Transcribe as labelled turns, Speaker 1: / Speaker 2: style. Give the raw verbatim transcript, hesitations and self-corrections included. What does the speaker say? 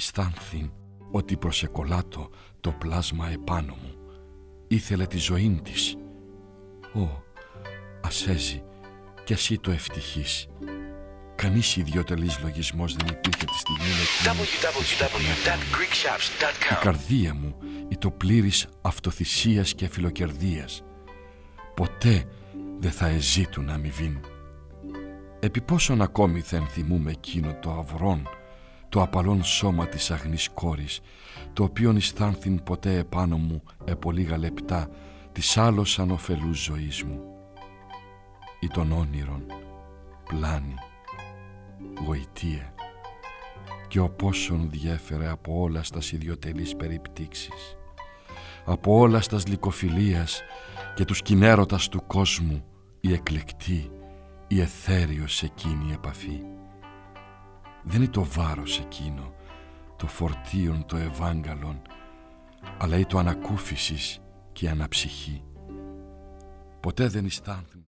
Speaker 1: Αισθάνθην ότι προσεκολάτω το πλάσμα επάνω μου. Ήθελε τη ζωήν της. Ω, ασέζει κι εσύ το ευτυχής. Κανείς ιδιωτελής λογισμός δεν υπήρχε τη στιγμή εκείνη. Η καρδία μου το πλήρης αυτοθυσίας και φιλοκερδίας. Ποτέ δεν θα εζήτουν αμοιβήν. Επί πόσον ακόμη θα ενθυμούμε εκείνο το αυρόν, το απαλόν σώμα της αγνής κόρης, το οποίον αισθάνθην ποτέ επάνω μου επολίγα λεπτά της άλλος ανοφελούς ζωής μου. Ή των όνειρων, πλάνη, γοητεία, και ο πόσον διέφερε από όλα στας ιδιωτελείς περιπτύξεις, από όλα στας λυκοφιλίας και τους κοινέρωτας του κόσμου, η εκλεκτή, η εθέριος εκείνη επαφή. Δεν είναι το βάρος εκείνο, το φορτίον, το ευάγκαλον, αλλά ή το ανακούφισης και η αναψυχή. Ποτέ δεν αισθάνθη